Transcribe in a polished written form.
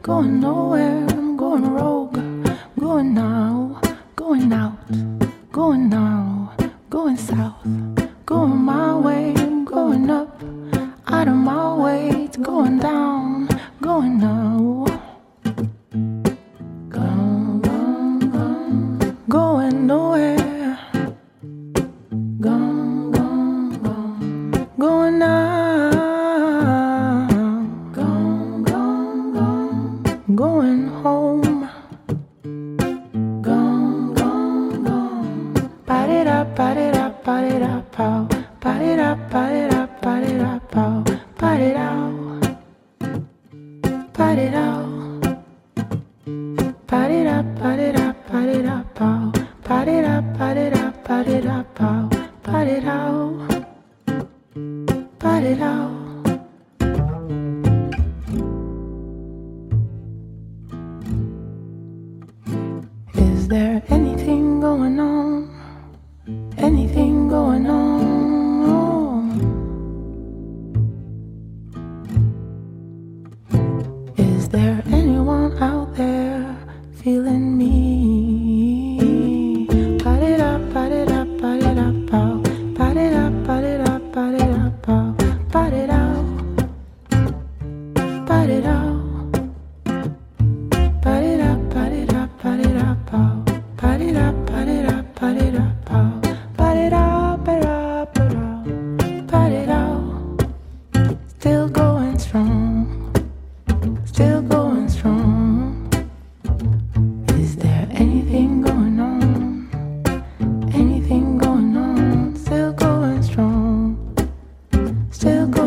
going nowhere. I'm going rogue, going now, going out, going now, going south, going my way. I'm going up, out of my way. It's going down, going now. Gone, gone, gone, going nowhere. Gone, gone, gone, going now. Gone, gone, gone, going home. Gone, gone, gone. Ba-di-da-ba-di-da-ba-di-da-pow. Ba-di-da-ba-di-da-ba-di-da-pow. Ba-di-da. Ba-di-da. Ba-di-da-ba-di-da-ba-di-da-pow. Ba-di-da-ba-di-da-ba-di-da-pow. Ba-di-da. Ba-di-da. Is there anything going on? Anything going on? Is there anyone out there feeling me? Ba-di-da, ba-di-da, ba-di-da, pow. Ba-di-da, ba-di-da, ba-di-da, pow. Ba-di-da. Ba-di-da. Ba-di-da, ba-di-da, ba-di-da, pow. Ba-di-da, ba-di-da, ba-di-da, pow. Ba-di-da, ba-da, ba-da. Ba-di-da. Still going strong. Still going strong. Is there anything going on? Anything going on? Still going strong. Still going